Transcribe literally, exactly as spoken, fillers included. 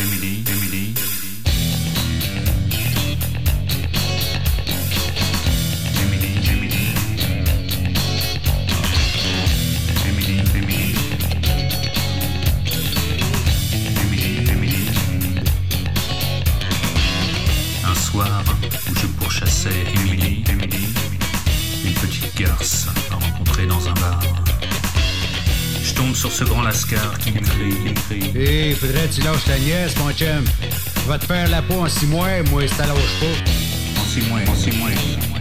Emily, Emily. Emily, Emily. Emily, Emily. Emily, Emily. Un soir où je pourchassais Emily, Emily, une petite garce à rencontrer dans un bar. Je tombe sur ce grand lascar qui me crie, qui me crie. Hé, hey, faudrait que tu lâches ta nièce, mon chum. Tu vas te faire la peau en six mois, moi, si t'as lâche pas. En six mois, en six mois.